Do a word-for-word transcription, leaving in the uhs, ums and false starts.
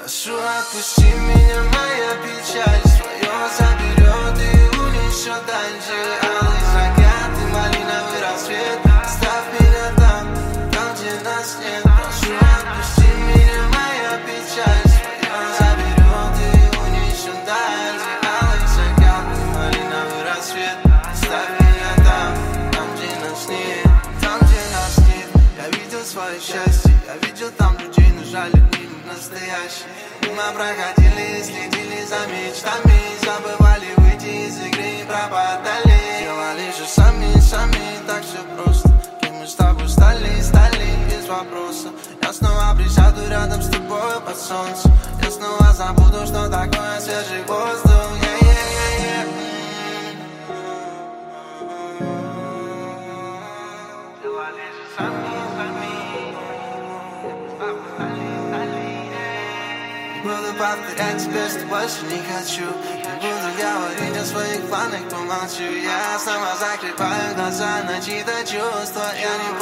Прошу, отпусти меня, моя печаль свое заберет и унесет дальше. Алый закат и малиновый рассвет, оставь меня там, там, где нас нет. Прошу, отпусти меня, моя печаль свое заберет и унесет дальше. Алый закат и малиновый рассвет, оставь меня там, там, где нас нет, там, где нас нет. Я видел свое счастье, я видел там людей, но жаль, они не настоящие. Мы проходили и следили за мечтами, забывали выйти из игры и пропадали. Делали же сами, сами, так все просто. Кем мы с тобой стали, стали без вопроса. Я снова присяду рядом с тобой под солнцем. Я снова забуду, что такое свежий воздух. Yeah, yeah, yeah, yeah. Делали же сами, сами. Буду повторять тебе, что больше не хочу. Не буду говорить о своих планах, помолчу. Я снова закрываю глаза на чьи-то чувства. Я не